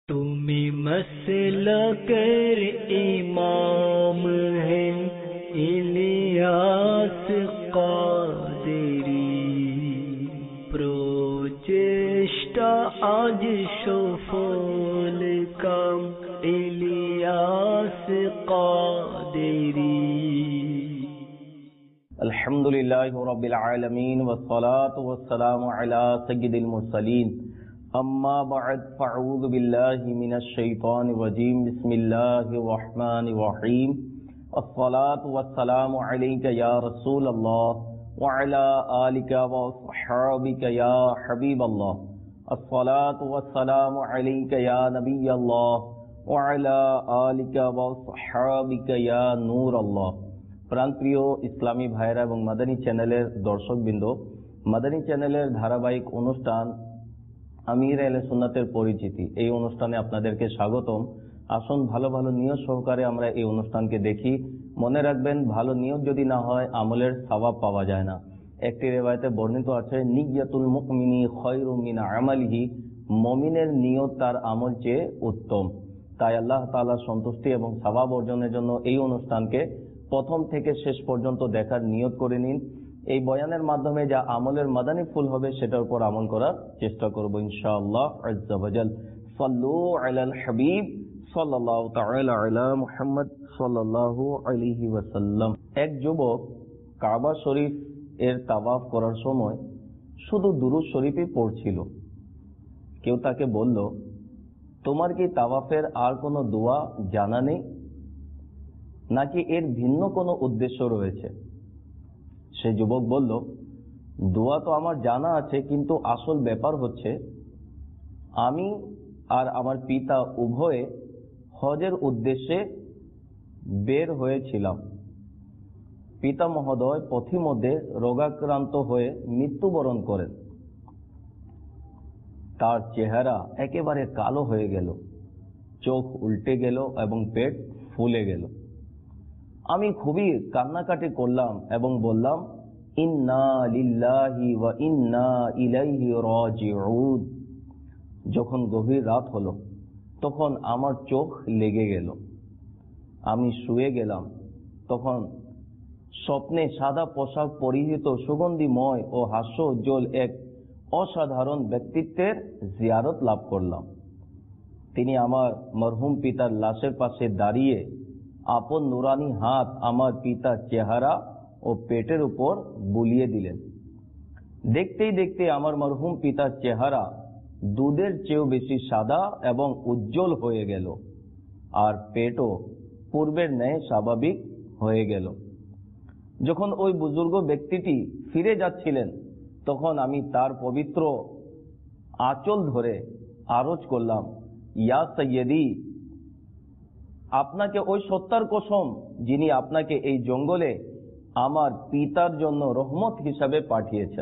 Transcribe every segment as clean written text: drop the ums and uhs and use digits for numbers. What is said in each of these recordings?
তুমি মসলকের ইমাম হে ইলিয়াস কাদেরী, প্রচেষ্টা আজ সফল কাম ইলিয়াস কাদেরী। আলহামদুলিল্লাহি রাব্বিল আলামিন ওয়াসসালাতু ওয়াসসালামু আলা সাইয়্যিদিল মুরসালিন। أما بعد فأعوذ بالله من الشيطان الرجيم بسم الله الرحمن الرحيم الصلاة والسلام عليك يا رسول الله وعلى آلك وصحابك يا حبيب الله الصلاة والسلام عليك يا نبي الله وعلى آلك وصحابك يا نور الله। প্রাণপ্রিয় ইসলামী ভাইরা এবং মাদানী চ্যানেলের দর্শকবৃন্দ, মাদানী চ্যানেলের ধারাবাহিক অনুষ্ঠান আমির আহলে সুন্নাতের পরিচিতি, এই অনুষ্ঠানে আপনাদেরকে স্বাগতম। আসুন ভালো ভালো নিয়ত সহকারে আমরা এই অনুষ্ঠানকে দেখি। মনে রাখবেন, ভালো নিয়ত যদি না হয় আমলের সওয়াব পাওয়া যায় না। একটি রিওয়ায়াতে বর্ণিত আছে, নিয়্যাতুল মুমিনি খায়রুম মিন আমালিহি, মুমিনের নিয়ত তার আমল চেয়ে উত্তম। তাই আল্লাহ তাআলার সন্তুষ্টি এবং সওয়াব অর্জনের জন্য এই অনুষ্ঠানকে প্রথম থেকে শেষ পর্যন্ত দেখার নিয়ত করে নিন। এই বয়ানের মাধ্যমে যা আমলের মাদানী ফুল হবে সেটার উপর আমল করার চেষ্টা করব ইনশাআল্লাহ আজ্জা ওয়াজাল। সাল্লু আলাল হাবিব সাল্লাল্লাহু তাআলা আলা মুহাম্মদ সাল্লাল্লাহু আলাইহি ওয়াসাল্লাম। এক যুবক কাবা শরীফ এর তাওয়াফ করার সময় শুধু দুরূদ শরীফই পড়ছিল। কেউ তাকে বলল, তোমার কি তাওয়াফের আর কোনো দোয়া জানা নেই, নাকি এর ভিন্ন কোনো উদ্দেশ্য রয়েছে? সে যুবক বলল, দোয়া তো আমার জানা আছে, কিন্তু আসল ব্যাপার হচ্ছে আমি আর আমার পিতা উভয়ে হজের উদ্দেশ্যে বের হয়েছিলাম। পিতা মহোদয় পথিমধ্যে রোগাক্রান্ত হয়ে মৃত্যুবরণ করেন। তার চেহারা একেবারে কালো হয়ে গেল, চোখ উল্টে গেল এবং পেট ফুলে গেল। আমি খুবই কান্নাকাটি করলাম এবং বললাম, ইন্না লিল্লাহি ওয়া ইন্না ইলাইহি রাজিউন। যখন গভীর রাত হলো তখন আমার চোখ লেগে গেল। আমি শুয়ে গেলাম। তখন স্বপ্নে সাদা পোশাক পরিহিত সুগন্ধিময় ও হাস্যোজ্জ্বল এক অসাধারণ ব্যক্তিত্বের জিয়ারত লাভ করলাম। তিনি আমার মরহুম পিতার লাশের পাশে দাঁড়িয়ে আপন নুরানি হাত আমার পিতার চেহারা ও পেটের উপর বুলিয়ে দিলেন। দেখতেই দেখতে আমার মরহুম পিতার চেহারা দুধের চেয়েও বেশি সাদা এবং উজ্জ্বল হয়ে গেল, আর পেটও পূর্বের ন্যায় স্বাভাবিক হয়ে গেল। যখন ওই বুজুর্গ ব্যক্তিটি ফিরে যাচ্ছিলেন তখন আমি তার পবিত্র আঁচল ধরে আরজ করলাম, ইয়া সাইয়্যিদি, আপনাকে ওই সত্তার কসম যিনি আপনাকে এই জঙ্গলে আমার পিতার জন্য রহমত হিসাবে পাঠিয়েছেন।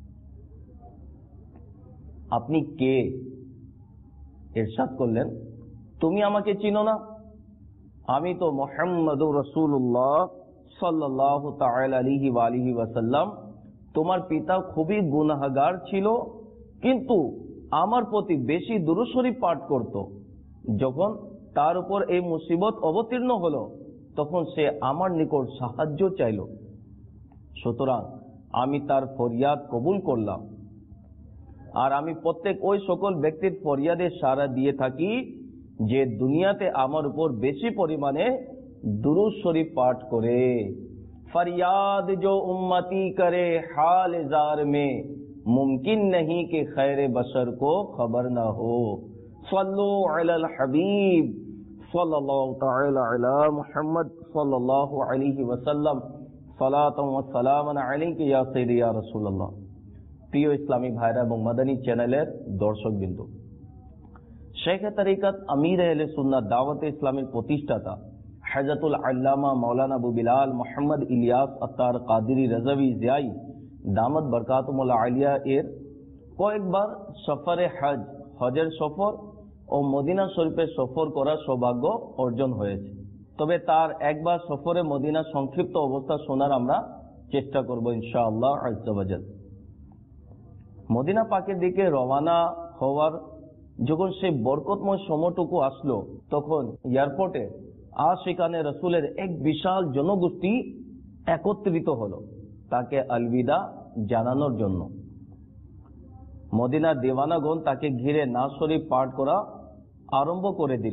আপনি কে? ইরশাদ করলেন, তুমি আমাকে চিনো না? আমি তো মুহাম্মদুর রাসূলুল্লাহ সাল্লাল্লাহু তাআলা আলাইহি ওয়া আলিহি ওয়াসাল্লাম। তোমার পিতা খুবই গুনাহগার ছিল, কিন্তু আমার প্রতি বেশি দুরূদ শরীফ পাঠ করত। যখন তার উপর এই মুসিবত অবতীর্ণ হলো তখন সে আমার নিকট সাহায্য চাইল, সুতরাং আমি তার ফরিয়াদ কবুল করলাম। আর আমি প্রত্যেক ওই সকল ব্যক্তির ফরিয়াদে সাড়া দিয়ে থাকি যে দুনিয়াতে আমার উপর বেশি পরিমাণে দুরূদ শরীফ পাঠ করে। ফরিয়াদ जो उम्मती करे हाल जार में, मुमकिन नहीं कि खैर बशर को खबर न हो। सल्लु अलल हबीब सल्लल्लाहु ताआला अला मुहम्मद सल्लल्लाहु अलैहि वसल्लम सलातु व सलामान अलैका या सय्यदी या রাসূলুল্লাহ। প্রিয় ইসলামী ভাইরা এবং মাদানী চ্যানেলের দর্শকবৃন্দ, শেখে তরিকত আমির আহলে সুন্নাত দাওয়াতে ইসলামের প্রতিষ্ঠাতা হযরতুল আল্লামা মাওলানা আবু বিলাল মুহাম্মদ ইলিয়াস আত্তার কাদেরী রাজাভী জিয়াই দামাত বরকাতুল আলিয়া এর কয়েকবার সফরে হজের সফর ও মদিনা শরীফের সফর করার সৌভাগ্য অর্জন হয়েছে। তবে তার একবার সফরে মদিনা সংক্ষিপ্ত অবস্থা শোনার আমরা চেষ্টা করব ইনশাআল্লাহ আজ্জা ওয়াজাল। মদিনা পাকের দিকে রওনা হওয়ার যখন সেই বরকতময় সময়টুকু আসলো, তখন এয়ারপোর্টে আশিকানে রসুলের এক বিশাল জনগোষ্ঠী একত্রিত হলো তাকে আলবিদা জানানোর জন্য। মদিনার দেওয়ানাগণ তাকে ঘিরে নাজ শরীফ পাঠ করা আরম্ভ করে দিল।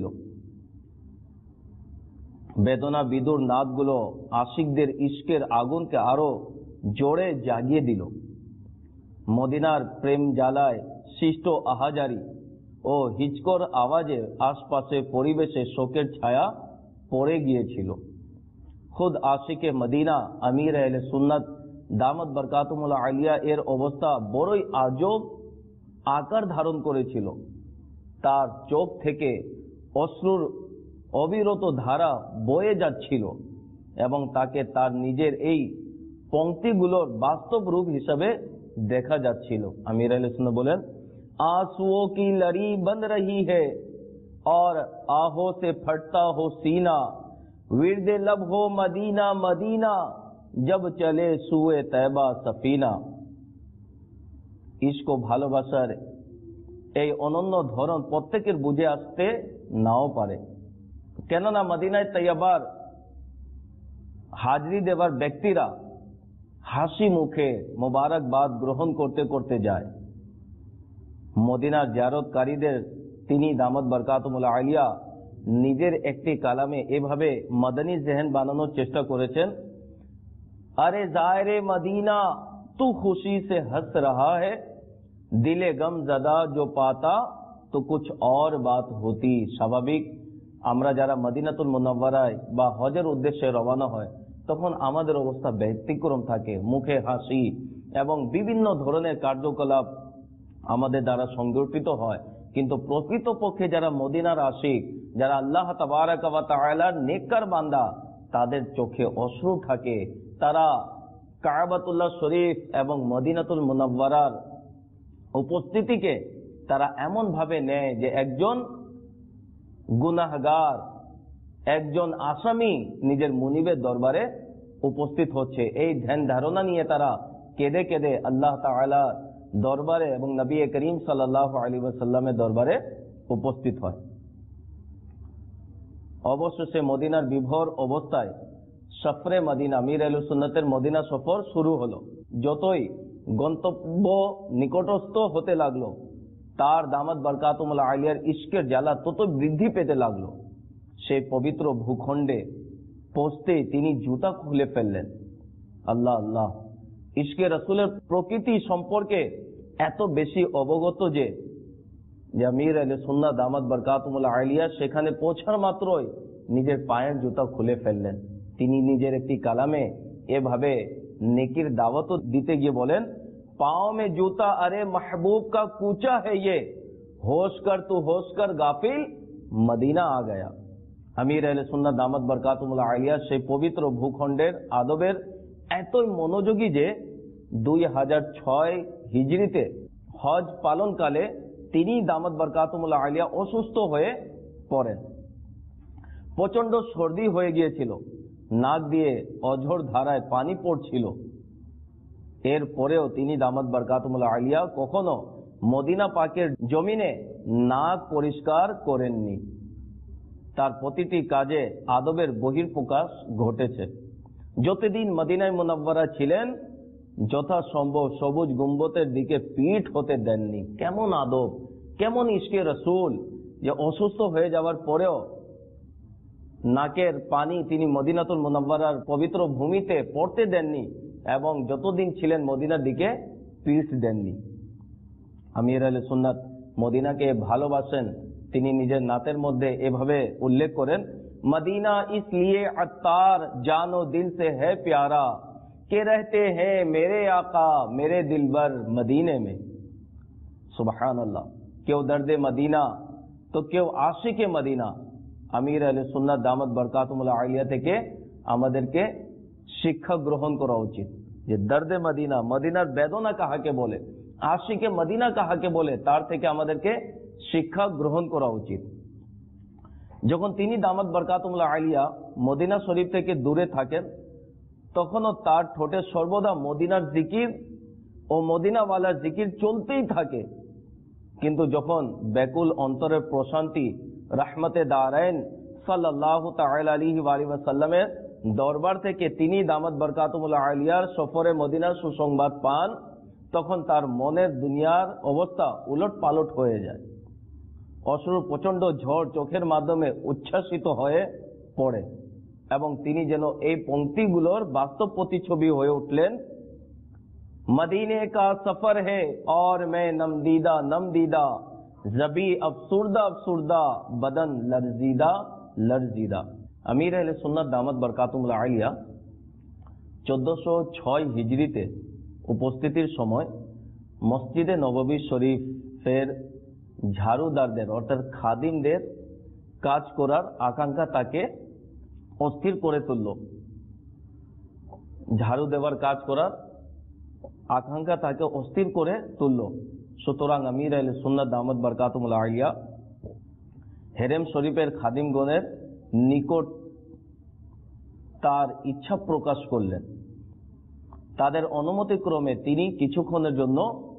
বেদনা বিদুর নাদগুলো আশিকদের ইশকের আগুনকে আরো জোরে জাগিয়ে দিল। মদিনার প্রেম জ্বালায় সৃষ্ট আহাজারি ও হিচকর আওয়াজে আশপাশে পরিবেশে শোকের ছায়া পড়ে গিয়েছিল। খুদ আশিকে মদিনা আমির আহলে সুন্নাত দামত বরকাতুমুল্লাহ আলিয়া এর অবস্থা বড়ই আজব আকার ধারণ করেছিল। তার চোখ থেকে অশ্রুর অবিরত ধারা বয়ে যাচ্ছিল এবং তাকে তার নিজের এই পংক্তিগুলোর বাস্তব রূপ হিসাবে দেখা যাচ্ছিল। আমির আহলে সুন্নাত বলেন, आंसुओं की लड़ी बन रही है और आहों से फटता हो सीना, विर्द लब हो मदीना मदीना, जब चले सुए तैबा सफीना। ইশক ও ভালোবাসার এই অনন্য ধরন প্রত্যেকের বুঝে আসতে নাও পারে, কেননা মদিনায় তৈয়বার হাজরি দেবার ব্যক্তিরা হাসি মুখে মোবারকবাদ গ্রহণ করতে করতে যায়। মদিনার জিয়ারতকারীদের তিনি দামত বরকাতুমুল্লাহ আলিয়া নিজের একটি কালামে এভাবে মদনী জেহেন বানানোর চেষ্টা করেছেন, আরে জায়রে মদিনা তু খুশি সে হস রহা है, দিলে গম জদা जो पाता तो कुछ और बात होती। স্বাভাবিক আমরা যারা মদিনাতুল মুনাওয়ারায় বা হজের উদ্দেশ্যে রওনা হয় তখন আমাদের অবস্থা ব্যতিক্রম থাকে, মুখে হাসি এবং বিভিন্ন ধরনের কার্যকলাপ আমাদের দ্বারা সংগঠিত হয়। কিন্তু প্রকৃতপক্ষে যারা মদিনার আশিক, যারা আল্লাহ তাবারাক ওয়া তাআলার নেককার বান্দা, তাদের চোখে অশ্রু থাকে। তারা কাবাতুল্লাহ শরীফ এবং মদিনাতুল মুনাওয়ারার উপস্থিতিকে তারা এমন ভাবে নেয় যে একজন গুনাহগার, একজন আসামি নিজের মুনিবের দরবারে উপস্থিত হচ্ছে। এই ধ্যান ধারণা নিয়ে তারা কেঁদে কেঁদে আল্লাহ তাআলা দরবারে এবং নবী করিম সাল্লাল্লাহু আলাইহি ওয়াসাল্লামের দরবারে উপস্থিত হয়। অবশেষে মদিনার বিভোর অবস্থায় সফরে মদিনা, আমির আহলে সুন্নাতের মদিনা সফর শুরু হলো। যতই গন্তব্য নিকটস্থ হতে লাগলো, তার দামাত বরকাতুমুল্লাহ আলিয়ার ইশকের জ্বালা তত বৃদ্ধি পেতে লাগলো। সেই পবিত্র ভূখণ্ডে পৌঁছতেই তিনি জুতা খুলে ফেললেন। আল্লাহ আল্লাহ, ইশকে রসুলের প্রকৃতি সম্পর্কে এত বেশি অবগত যে আমির আহলে সুন্নাত দামাত বরকাতুমুল্লাহ আলিয়া সেখানে পৌঁছার মাত্রই নিজের পায়ের জুতা খুলে ফেললেন। তিনি নিজের একটি কালামে এভাবে নেকির দাওয়াত দিতে গিয়ে বলেন, पाँव में जूता अरे महबूब का कूचा है ये, होश कर तू होश कर गाफिल, मदीना आ गया। আমির আহলে সুন্নাত দামাত বরকাতুমুল্লাহ আলিয়া সেই পবিত্র ভূখণ্ডের আদবের এতই মনোযোগী যে 2006 হিজরিতে হজ পালনকালে তিনি দামাত বরকাতুমুল্লাহ আলিয়া অসুস্থ হয়ে পড়েন। প্রচন্ড সর্দি হয়ে গিয়েছিল, নাক দিয়ে অঝোর ধারায় পানি পড়ছিল। এরপরেও তিনি দামাত বরকাতুমুল্লাহ আলিয়া কখনো মদিনা পাকের জমিনে নাক পরিষ্কার করেননি। তার প্রতিটি কাজে আদবের বহির্প্রকাশ ঘটেছে। যতদিন মদিনায় মুনাওয়ারা ছিলেন যথাসম্ভব সবুজ গুম্বতের দিকে পিঠ হতে দেননি। কেমন আদব, কেমন ইশকে রসুল যে অসুস্থ হয়ে যাওয়ার পরেও নাকের পানি তিনি মদিনাতুল মুনাওয়ারার পবিত্র ভূমিতে পড়তে দেননি এবং যতদিন ছিলেন মদিনার দিকে পিঠ দেননি। আমির আহলে সুন্নাত মদিনাকে ভালোবাসেন। তিনি নিজের নাতের মধ্যে এভাবে উল্লেখ করেন, মদিনা इसलिए अत्तार जानो दिल से है प्यारा, के रहते हैं मेरे आका मेरे दिलबर मदीने में। सुबहानअल्लाह। কেউ দর্দে মদিনা তো কেউ আশিকে মদিনা। আমির আহলে সুন্নাত দামাত বরকাতুমুল্লাহ আলিয়া থেকে আমাদেরকে শিক্ষা গ্রহণ করা উচিত যে দর্দে মদিনা, মদিনার বেদনা কাহাকে বলে, আশিকে মদিনা কাহাকে বলে, তার থেকে আমাদেরকে শিক্ষা গ্রহণ করা উচিত। যখন তিনি দামাত বরকাতুমুল্লাহ আলিয়া মদিনা শরীফ থেকে দূরে থাকেন তখনও তার ঠোঁটে সর্বদা মদিনার জিকির ও মদিনাওয়ালার জিকির চলতেই থাকে। কিন্তু যখন ব্যাকুল অন্তরের প্রশান্তি রাহমতে দারাইন সাল্লাল্লাহু তাআলা আলাইহি ওয়া সাল্লামের দরবার থেকে তিনি দামাত বরকাতুহুল আলিয়ার সফরে মদিনার সুসংবাদ পান, তখন তার মনের দুনিয়ার অবস্থা উলট পালট হয়ে যায়। অশ্রু প্রচন্ড ঝড় চোখের মাধ্যমে উচ্ছ্বাসিত হয়ে পড়ে এবং তিনি যেন এই পংক্তিগুলোর বাস্তব প্রতিচ্ছবি হয়ে উঠলেন। मदीने का सफर है और मैं नमदीदा नमदीदा, जबी अफसुर्दा अफसुर्दा, बदन लर्जीदा लर्जीदा। अमीर अहले सुन्नत दामत बरकातुहुल आलिया 1406 হিজরিতে উপস্থিতির সময় মসজিদে নববী শরীফের ঝাড়ুদারদের অর্থাৎ খাদিমদের কাজ করার আকাঙ্ক্ষা তাকে অস্থির করে তুলল। ঝাড়ু দেওয়ার কাজ করার আকাঙ্ক্ষা তাকে অস্থির করে তুলল। সুতরাং আমির আহলে সুন্নাত দামাত বরকাতুহুল আলিয়া হেরেম শরীফের খাদিমগণের নিকট তার ইচ্ছা প্রকাশ করলেন। তাদের অনুমতিক্রমে তিনি কিছুক্ষণের জন্য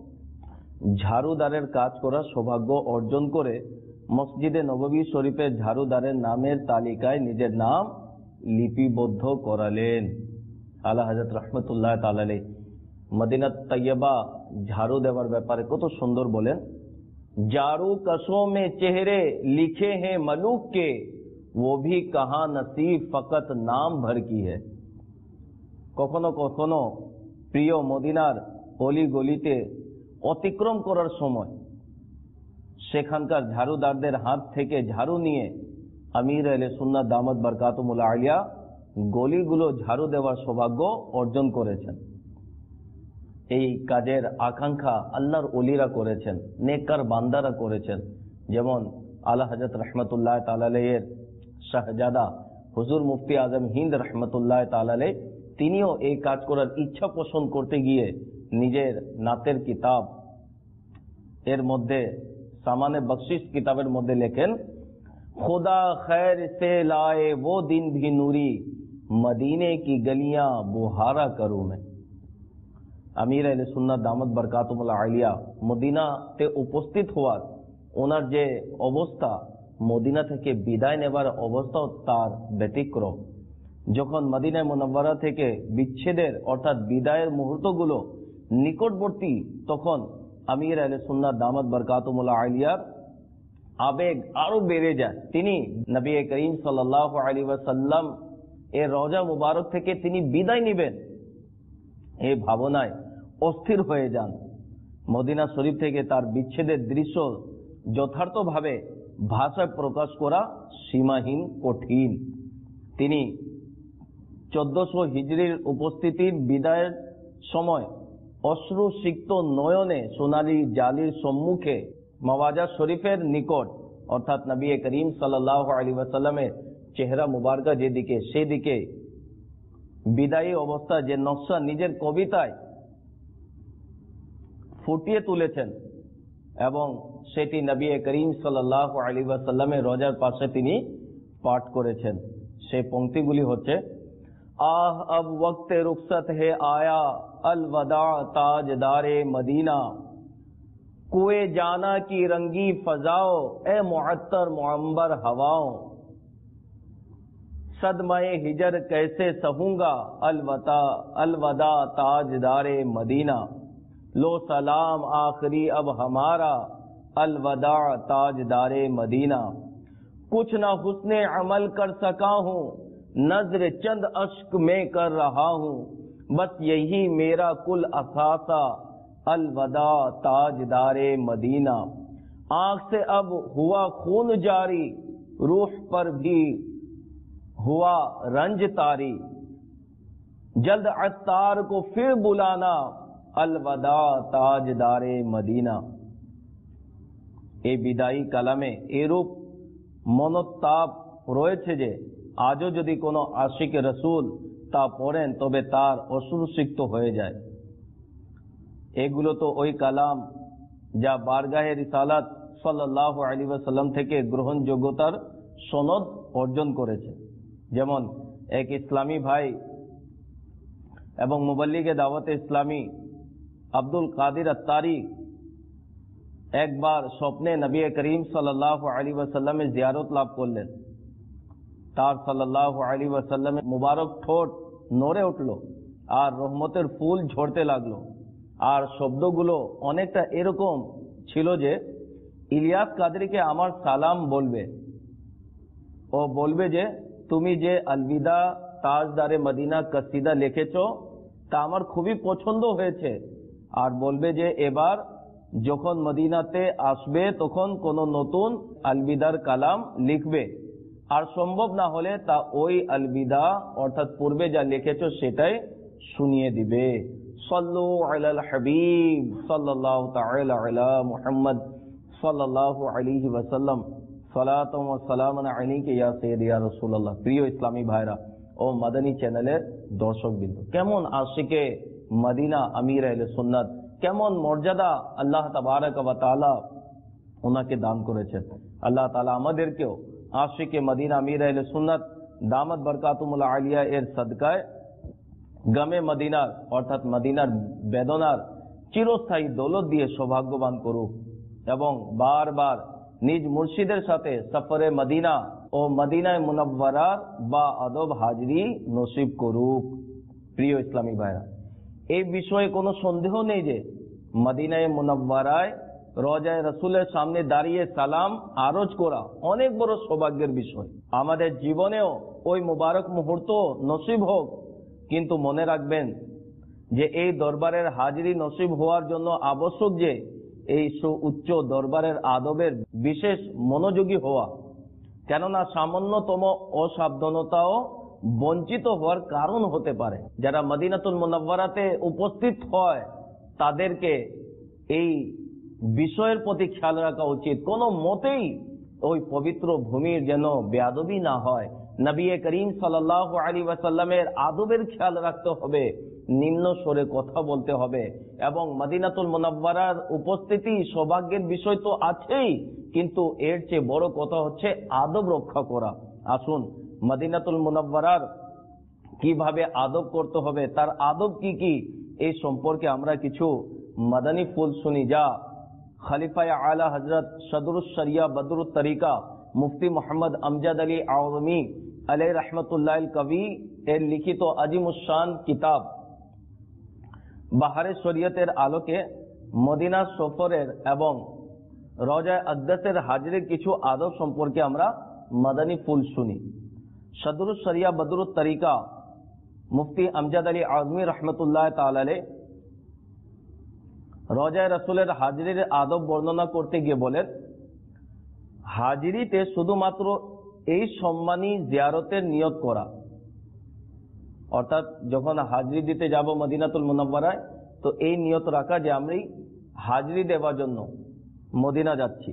ঝাড়ুদারের কাজ করার সৌভাগ্য অর্জন করে মসজিদে নববী শরীফের ঝাড়ুদারের নামের তালিকায় নিজের নাম লিপিবদ্ধ করালেন। আলা হযরত রাহমাতুল্লাহ তাআলা আলাইহি মদিনা তৈয়বা ঝাড়ু দেওয়ার ব্যাপারে কত সুন্দর বলেন, জারু কসোं में चेहरे लिखे हैं मलूक के, वो भी कहां नसीब फकत नाम भर की है। কখনো কখনো প্রিয় মদিনার অলি গলিতে অতিক্রম করার সময় সেখানকার ঝাড়ুদারদের হাত থেকে ঝাড়ু নিয়ে আমির আহলে সুন্নাত দামাত বরকাতুহুল আলিয়া গলিগুলো ঝাড়ু দেওয়ার সৌভাগ্য অর্জন করেছেন। এই কাজের আকাঙ্ক্ষা আল্লাহর ওলিরা করেছেন, নেককার বান্দারা করেছেন। যেমন আলা হযরত রাহমাতুল্লাহ তাআলা আলাইহির শাহজাদা হুজুর মুফতি আজম হিন্দ রাহমাতুল্লাহ তাআলা আলাইহি তিনিও এই কাজ করার ইচ্ছা পোষণ করতে গিয়ে নিজের নাতের কিতাব এর মধ্যে সামানে বখশিশ কিতাবের মধ্যে লেখেন, खुदा खैर से लाए वो दिन भी नूरी, मदीने की गलियां बुहारा करूं मैं। আমির আহলে সুন্নাত দামাত বরকাতুহুল আলিয়া মদিনাতে উপস্থিত হওয়ার ওনার যে অবস্থা, মদিনা থেকে বিদায় নেবার অবস্থাও তার ব্যতিক্রম। যখন মদিনা মুনাওয়ারা থেকে বিচ্ছেদের অর্থাৎ বিদায়ের মুহূর্তগুলো নিকটবর্তী, তখন আমির আহলে সুন্নাত দামাত বরকাতুহুল আলিয়ার আবেগ আরো বেড়ে যায়। তিনি নবী করিম সাল্লাল্লাহু আলাইহি ওয়াসাল্লাম এর রওজা মুবারক থেকে তিনি বিদায় নেবেন, এই ভাবনায় অস্থির হয়ে যান। মদিনা শরীফ থেকে তার বিচ্ছেদের দৃশ্য যথার্থভাবে ভাষায় প্রকাশ করা সীমাহীন কঠিন। তিনি 1400 হিজরির উপস্থিতির বিদায়ের সময় অশ্রুসিক্ত নয়নে সোনালী জালির সম্মুখে মাওয়াজা শরীফের নিকট অর্থাৎ নবী করিম সাল্লাল্লাহু আলাইহি ওয়াসাল্লামের চেহারা মুবারকা যেদিকে সেদিকে বিদায়ী অবস্থা যে নকশা নিজের কবিতায় ফুটিয়ে তুলেছেন এবং সেটি নবী করিম সাল্লাল্লাহু আলাইহি ওয়াসাল্লামের রওজার পাশে তিনি পাঠ করেছেন। সেই পংক্তিগুলি হচ্ছে, আহ अब वक्त रुखसत है आया, अलवदा ताजदारे मदीना, कुए जाना की रंगी फजाओ, ए मुअत्तर मुअम्बर हवाओं, सदमाए हिजर कैसे सहूंगा, अलवदा ताजदारे मदीना, लो सलाम आखिरी अब हमारा, अलवदा ताजदारे मदीना, कुछ ना हुस्ने अमल कर सका हूँ, नजर चंद अश्क में कर रहा हूँ, बस यही मेरा कुल असासा, अलवदा ताजदारे मदीना, आंख से अब हुआ खून जारी, रूह पर भी हुआ रंज तारी, जल्द अत्तार को फिर बुलाना, अलवदा ताजदारे मदीना। এই বিদায়ী কালামে এরূপ মনোতাপ রয়েছে যে আজও যদি কোনো আশিক রসুল তা পড়েন তবে তার অশ্রুসিক্ত হয়ে যায়। এগুলো তো ওই কালাম যা বারগাহে রিসালাত সাল্লাল্লাহু আলাইহি ওয়াসাল্লাম থেকে গ্রহণযোগ্যতার সনদ অর্জন করেছে। যেমন এক ইসলামী ভাই এবং মুবাল্লিগে দাওয়াতে ইসলামী আব্দুল কাদির আত্তারি একবার স্বপ্নে নবী করিম সাল্লাল্লাহু আলাইহি ওয়াসাল্লামের জিয়ারত লাভ করলেন। তার সাল্লাল্লাহু আলাইহি ওয়াসাল্লামের মুবারক ঠোঁট নড়ে উঠল আর রহমতের ফুল ঝরতে লাগলো। আর শব্দগুলো অনেকটা এরকম ছিল যে, ইলিয়াস কাদরিকে আমার সালাম বলবে। ও বলবে যে, তুমি যে আলবিদা তাজদারে মদিনা কসিদা লিখেছো তা আমার খুবই পছন্দ হয়েছে। আর বলবে যে, এবার যখন মদিনাতে আসবে তখন কোনো নতুন আলবিদার কালাম লিখবে, আর সম্ভব না হলে তা ওই আলবিদা অর্থাৎ পূর্বে যা লিখেছো সেটাই শুনিয়ে দিবে। সাল্লু আলাল হাবিব সাল্লাল্লাহু তাআলা আলা মুহাম্মদ সাল্লাল্লাহু আলাইহি ওয়াসাল্লাম সালাতু ওয়া সালামুন আলাইকা ইয়া সাইয়্যিদি ইয়া রাসূলুল্লাহ। প্রিয় ইসলামী ভাইরা ও মাদানী চ্যানেলের দর্শকবৃন্দ, কেমন আশিকে মদিনা আমির আহলে সুন্নাত, কেমন মর্যাদা আল্লাহ তাবারক ওয়া তাআলা ওনাকে দান করেছেন। আল্লাহ তাআলা আমাদেরকেও আশিকে মদিনা আমির আহলে সুন্নাত দামাত বরকাতুল আলিয়া এর সদকায় গমে মদিনার অর্থাৎ মদিনার বেদনার চিরস্থায়ী দৌলত দিয়ে সৌভাগ্যবান করুক এবং বারবার নিজ মুর্শিদের সাথে সফরে মদিনা ও মদিনায় মুনাব্বারার বা আদব হাজরি নসিব করুক। প্রিয় ইসলামী ভাইরা, এই বিষয়ে কোনো সন্দেহ নেই যে মদিনায় মুনাব্বারায় রওজায়ে রাসূলের সামনে দাঁড়িয়ে সালাম আরজ করা অনেক বড় সৌভাগ্যের বিষয়। আমাদের জীবনেও ওই মুবারক মুহূর্ত নসিব হোক, কিন্তু মনে রাখবেন যে এই দরবারের হাজিরি নসিব হওয়ার জন্য আবশ্যক যে এই সুউচ্চ দরবারের আদবের বিশেষ মনোযোগী হওয়া, কেননা সামান্যতম অসাবধানতাও বঞ্চিত হওয়ার কারণ হতে পারে। যারা মদিনাতুল মুনাওয়ারাতে উপস্থিত হয় তাদেরকে এই বিষয়ের প্রতি খেয়াল রাখা উচিত, কোনো মতেই ওই পবিত্র ভূমির যেন বেয়াদবি না হয়। নবী করিম সাল্লাল্লাহু আলাইহি ওয়াসাল্লামের আদবের খেয়াল রাখতে হবে, নিম্ন স্বরে কথা বলতে হবে এবং মদিনাতুল মুনাওয়ারার উপস্থিতি সৌভাগ্যের বিষয় তো আছেই, কিন্তু এর চেয়ে বড় কথা হচ্ছে আদব রক্ষা করা। আসুন মদিনাতুল মুনাওয়ারার কিভাবে আদব করতে হবে, তার আদব কি কি, এই সম্পর্কে আমরা কিছু মাদানী ফুল শুনি, যা খলিফায়ে আলা হযরত সদরুস শরিয়া বদরুত তরিকা মুফতি মোহাম্মদ আমজাদ আলী আওয়ামী আলাইহি রাহমাতুল্লাহ কবি এর লিখিত আজিমুশ-শান কিতাব বাহারে শরীয়তের আলোকে মদিনা সফরের এবং রওজায়ে আকদাসের হাজিরের কিছু আদব সম্পর্কে আমরা মাদানী ফুল শুনি। সদরুস শরিয়া বদরুত তরিকা মুফতি আমজাদ আলী আওয়ামী রহমতুল্লাহ তাআলা আলাইহি রওজায়ে রাসূলের হাজিরের আদব বর্ণনা করতে গিয়ে বলেন, হাজিরিতে শুধুমাত্র এই সম্মানী জিয়ারতের নিয়ত করা, অর্থাৎ যখন হাজিরি দিতে যাব মদিনাতুল মুনাওয়ারায় তো এই নিয়ত রাখা যে আমি হাজিরি দেওয়ার জন্য মদিনা যাচ্ছি।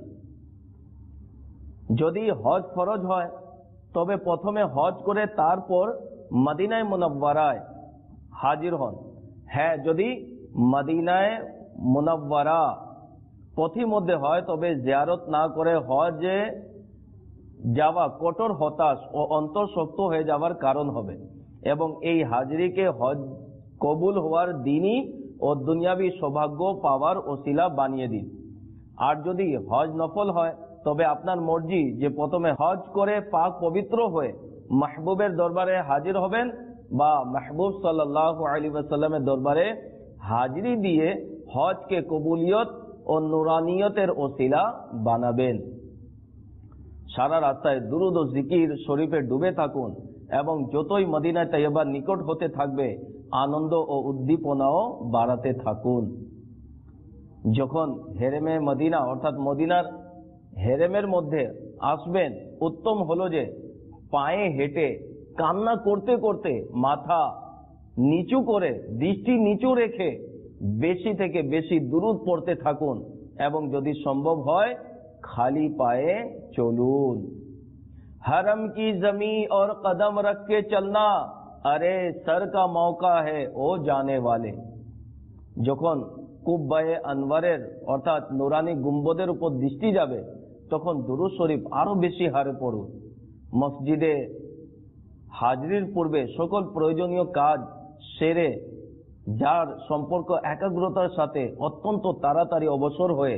যদি হজ ফরজ হয় তবে প্রথমে হজ করে তারপর মদিনায় মুনাওয়ারায় হাজির হন। হ্যাঁ, যদি মদিনায় মুনাওয়ারা পথির মধ্যে হয় তবে জিয়ারত না করে হজে যাওয়া কঠোর হতাশ ও অন্তর শক্ত হয়ে যাওয়ার কারণ হবে এবং এই হাজিরিকে হজ কবুল হওয়ার দিনই ও দুনিয়াবী সৌভাগ্য পাওয়ার ওসিলা বানিয়ে দিন। আর যদি হজ নফল হয় তবে আপনার মর্জি যে প্রথমে হজ করে পাক পবিত্র হয়ে মাহবুবের দরবারে হাজির হবেন বা মাহবুব সাল্লাল্লাহু আলাইহি ওয়াসাল্লামের দরবারে হাজিরি দিয়ে হজকে কবুলিয়ত ও নুরানিয়তের ওসিলা বানাবেন। সারা রাস্তায় দুরুদ ও জিকির শরীফে ডুবে থাকুন এবং যতই মদিনা তৈয়বার নিকট হতে থাকবে আনন্দ ও উদ্দীপনাও বাড়াতে থাকুন। যখন হেরেমে মদিনা অর্থাৎ মদিনার হেরেমের মধ্যে আসবেন, উত্তম হলো যে পায়ে হেঁটে কান্না করতে করতে মাথা নিচু করে দৃষ্টি নিচু রেখে বেশি থেকে বেশি দুরুদ পড়তে থাকুন এবং যদি সম্ভব হয় খালি পায়ে চলুন। हरम की जमी और कदम रख के चलना, अरे सर का मौका है ओ जाने वाले। যখন কুব্বায়ে আনওয়ারের অর্থাৎ নুরানি গুম্বদের উপর দৃষ্টি যাবে তখন দুরূদ শরীফ আরো বেশি হারে পড়ুন। মসজিদে হাজিরির পূর্বে সকল প্রয়োজনীয় কাজ সেরে যার সম্পর্ক একাগ্রতার সাথে অত্যন্ত তাড়াতাড়ি অবসর হয়ে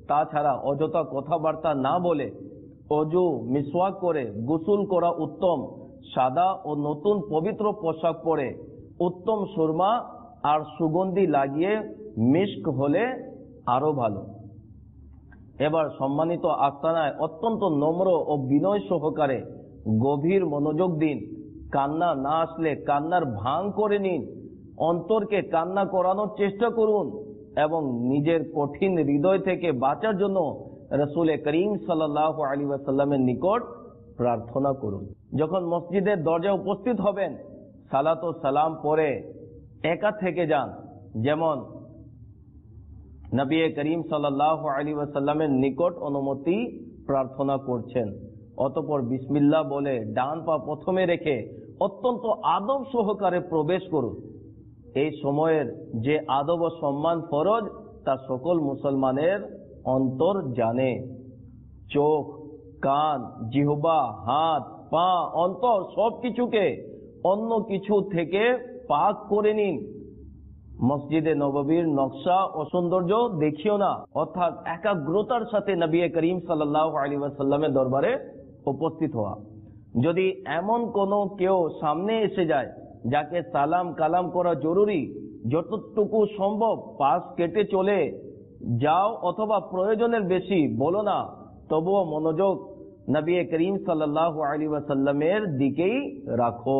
তাছাড়া অযথা কথাবার্তা না বলে অজু মিসওয়াক করে গোসল করা উত্তম। সাদা ও নতুন পবিত্র পোশাক পরে উত্তম সুরমা আর সুগন্ধি লাগিয়ে মিস্ক হলে আরো ভালো। এবার সম্মানিত আস্তানায় অত্যন্ত নম্র ও বিনয় সহকারে গভীর মনোযোগ দিন। কান্না না আসলে কান্নার ভান করে নিন। অন্তরকে কান্না করানোর চেষ্টা করুন এবং নিজের কঠিন হৃদয় থেকে বাঁচার জন্য রাসূল করিম সাল্লাল্লাহু আলাইহি ওয়াসাল্লামের নিকট প্রার্থনা করুন। যখন মসজিদের দরজায় উপস্থিত হবেন, সালাত ও সালাম পরে একা থেকে যান, যেমন নবী করিম সাল্লাল্লাহু আলাইহি ওয়াসাল্লামের নিকট অনুমতি প্রার্থনা করছেন। অতঃপর বিসমিল্লাহ বলে ডান পা প্রথমে রেখে অত্যন্ত আদব সহকারে প্রবেশ করুন। এই সময়ের যে আদব ও সম্মান ফরজ তা সকল মুসলমানের অন্তর জানে। চোখ, কান, জিহ্বা, হাত, পা, অন্তর সবকিছুকে অন্য কিছু থেকে পাক করে নিন। মসজিদে নববীর নকশা ও সৌন্দর্য দেখিও না, অর্থাৎ একাগ্রতার সাথে নবী করিম সাল্লাল্লাহু আলাইহি ওয়াসাল্লামের দরবারে উপস্থিত হওয়া। যদি এমন কোনো কেউ সামনে এসে যায় যাকে সালাম কালাম করা জরুরি, যতটুকু সম্ভব পাশ কেটে চলে যাও, অথবা প্রয়োজনের বেশি বলো না, তবুও মনোযোগ নবী করিম সাল্লাল্লাহু আলাইহি ওয়াসাল্লামের দিকেই রাখো।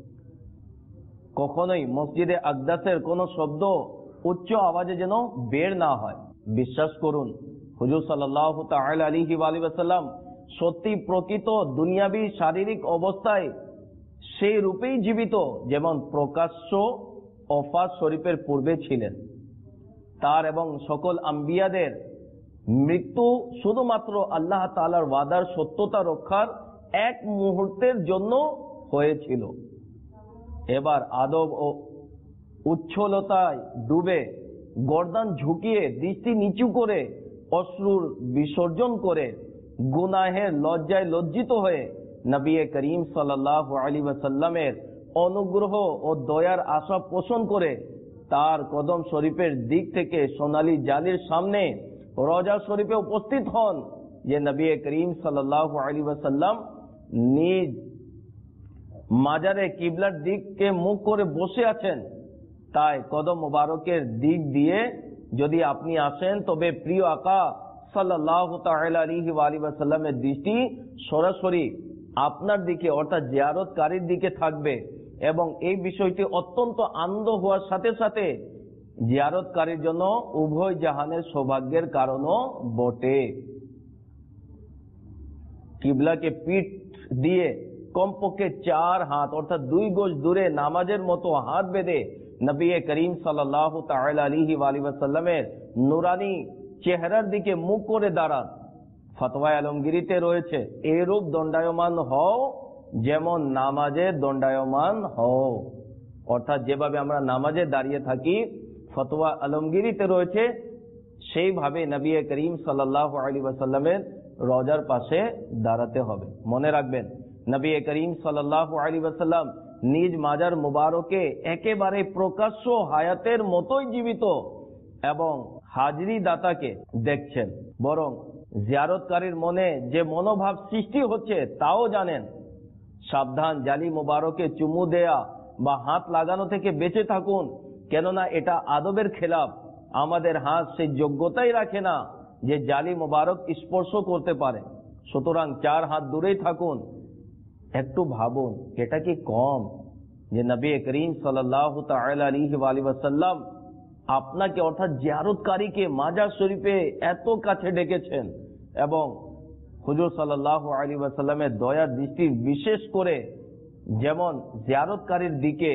কখনোই মসজিদে আকদাসের কোনো শব্দ উচ্চ আওয়াজে যেন বের না হয়। বিশ্বাস করুন, হুজুর সাল্লাল্লাহু তাআলা আলাইহি ওয়াসাল্লাম সত্যি প্রকৃত দুনিয়াবী শারীরিক অবস্থায় সেই রূপেই জীবিত যেমন প্রকাশ্য ওফাত শরীফের পূর্বে ছিলেন। তার এবং সকল আম্বিয়াদের মৃত্যু শুধুমাত্র আল্লাহ তাআলার ওয়াদার সত্যতা রক্ষার এক মুহূর্তের জন্য হয়েছিল। এবার আদব ও উচ্ছলতায় ডুবে গর্দান ঝুঁকিয়ে দৃষ্টি নিচু করে অশ্রুর বিসর্জন করে গুনাহের লজ্জায় লজ্জিত হয়ে নবী করিম সাল্লাল্লাহু আলাইহি ওয়াসাল্লামের অনুগ্রহ ও দয়ার আশা পোষণ করে তার কদম শরীফের দিক থেকে সোনালী জালির সামনে রওজা শরীফে উপস্থিত হন, যে নবী করিম সাল্লাল্লাহু আলাইহি ওয়াসাল্লাম নিজ মাজারে কিবলার দিকে মুখ করে বসে আছেন। তাই কদম মোবারকের দিক দিয়ে যদি আপনি আসেন, তবে প্রিয় আকা সাল্লাল্লাহু তাআলা আলাইহি ওয়াসাল্লামের দৃষ্টি সরাসরি আপনার দিকে অর্থাৎ জিয়ারতকারীর দিকে থাকবে এবং এই বিষয়টি অত্যন্ত আনন্দ হওয়ার সাথে সাথে জিয়ারতকারীর জন্য উভয় জাহানের সৌভাগ্যের কারণও বটে। কিবলাকে পিঠ দিয়ে কমপক্ষে 4 হাত অর্থাৎ 2 গজ দূরে নামাজের মতো হাত বেঁধে নবী করিম সাল্লাল্লাহু তাআলা আলাইহি ওয়াসাল্লামের নুরানি চেহারার দিকে মুখ করে দাঁড়ান। ফতোয়া আলমগীরিতে রয়েছে, এরূপ দণ্ডায়মান হও যেমন নামাজে দণ্ডায়মান হও, অর্থাৎ যেভাবে আমরা নামাজে দাঁড়িয়ে থাকি ফতোয়া আলমগীরিতে রয়েছে সেইভাবে নবী করিম সাল্লাল্লাহু আলাইহি ওয়াসাল্লামের রওজার পাশে দাঁড়াতে হবে। মনে রাখবেন, নবী করিম সাল্লাল্লাহু আলাইহি ওয়াসাল্লাম নিজ মাজার মুবারকে একেবারে প্রকাশ্য হায়াতের মতোই জীবিত এবং হাজরি দাতাকে দেখছেন, বরং জিয়ারতকারীর মনে যে মনোভাব সৃষ্টি হচ্ছে তাও জানেন। সাবধান, জালি মুবারকে চুমু দেয়া বা হাত লাগানো থেকে বেঁচে থাকুন, কেননা এটা আদবের খেলাফ। আমাদের হাত সেই যোগ্যতাই রাখে না যে জালি মুবারক স্পর্শ করতে পারে। সুতরাং 4 হাত দূরেই থাকুন। একটু ভাবুন, এটা কি কম যে নবী করিম সাল্লাল্লাহু তাআলা আলাইহি ওয়াসাল্লাম আপনাকে অর্থাৎ জিয়ারতকারীকে মাজার শরীফে এত কাছে ডেকেছেন এবং হুজুর সাল্লাল্লাহু আলাইহি ওয়াসাল্লামের দয়ার দৃষ্টি বিশেষ করে যেমন জিয়ারতকারীর দিকে,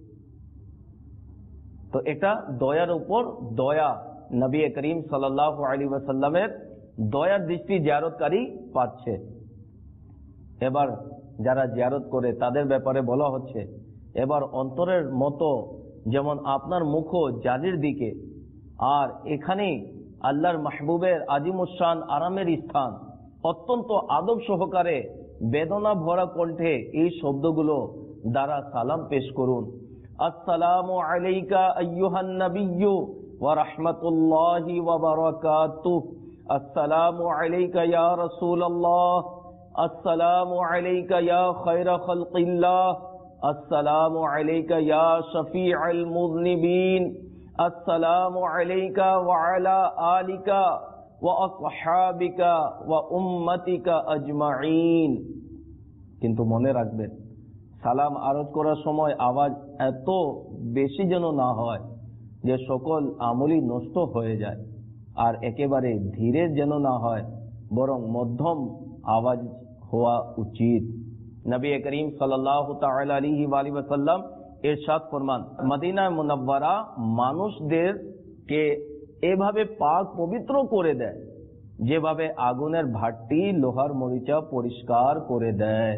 তো এটা দয়ার উপর দয়া। নবী করিম সাল্লাল্লাহু আলাইহি ওয়াসাল্লামের দয়ার দৃষ্টি জিয়ারতকারী পাচ্ছে। এবার যারা জিয়ারত করে তাদের ব্যাপারে বলা হচ্ছে, এবার অন্তরের মতো যেমন আপনার মুখ জালির দিকে, আর এখানেই আল্লাহর মাহবুবের আজিমুশান আরামের স্থান। অত্যন্ত আদব সহকারে বেদনা ভরা কণ্ঠে এই শব্দগুলো দ্বারা সালাম পেশ করুন। আসসালামু আলাইকা আইয়ুহান নাবিয়্যু ওয়া রাহমাতুল্লাহি ওয়া বারাকাতুহু। अस्सलामु अलैका या रसूल अल्लाह, अस्सलामु अलैका या खैर खल्क़िल्लाह, अस्सलामु अलैका या शफीअल मुज़निबीन, अस्सलामु अलैका व अला आलिका व असहाबिका व उम्मतिका अजमाइन। কিন্তু মনে রাখবেন, সালাম আরজ করার সময় আওয়াজ এত বেশি যেন না হয় যে সকল আমলই নষ্ট হয়ে যায়, আর একেবারে ধীরে যেন না হয়, বরং মধ্যম আওয়াজ হওয়া উচিত। নবী করিম সাল্লাল্লাহু তাআলা আলাইহি ওয়াসাল্লাম ইরশাদ ফরমান, মদিনা মুনাওয়ারা মানুষদেরকে এভাবে পাক পবিত্র করে দেয় যেভাবে আগুনের ভাটটি লোহার মরিচা পরিষ্কার করে দেয়।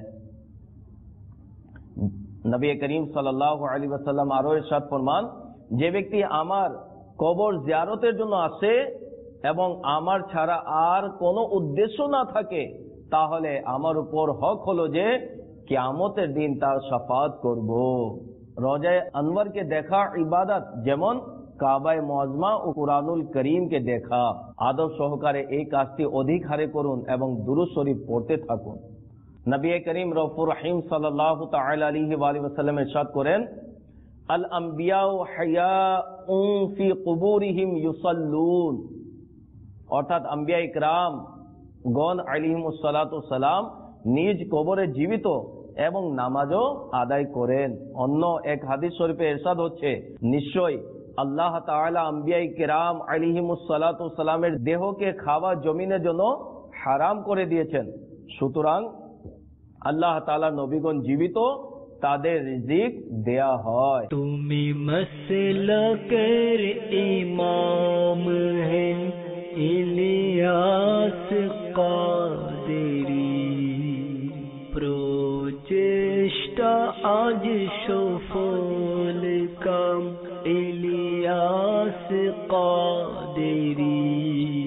নবী করিম সাল্লাল্লাহু আলাইহি ওয়াসাল্লাম আরো ইরশাদ ফরমান, যে ব্যক্তি আমার কবর জিয়ারতের জন্য আসে এবং আমার ছাড়া আর কোনো উদ্দেশ্য না থাকে, তাহলে আমার উপর হক হলো যে কিয়ামতের দিন তার শাফাত করব। রোজায়ে আনওয়ারকে দেখা ইবাদত যেমন কাবায়ে মুআজ্জমা ও কুরআনুল করিমকে দেখা। আদব সহকারে এই কাজটি অধিক হারে করুন এবং দুরূদ শরীফ পড়তে থাকুন। নবী করিম রউফুর রহিম সাল্লাল্লাহু তাআলা আলাইহি ওয়াসাল্লাম ইরশাদ করেন, আল আমবিয়াউ হায়াউন ফি কুবুরিহিম ইউসাল্লুন, অর্থাৎ আম্বিয়া ইকরাম গণ আলাইহিমুস সালাতু সালাম নিজ কবরে জীবিত এবং নামাজও আদায় করেন। অন্য এক হাদিস শরীফে ইরশাদ হচ্ছে, নিশ্চয় আল্লাহ তাআলা আম্বিয়া ইকরাম আলাইহিমুস সালাতু সালামের দেহকে খাওয়া জমিনের জন্য হারাম করে দিয়েছেন। সুতরাং আল্লাহ তাআলা নবীগণ জীবিত, তাদের রিজিক দেয়া হয়। তুমি মসলকের ইমাম हैं ইলিয়াস কাদেরী, প্রচেষ্টা আজ সফল কাম ইলিয়াস কাদেরী।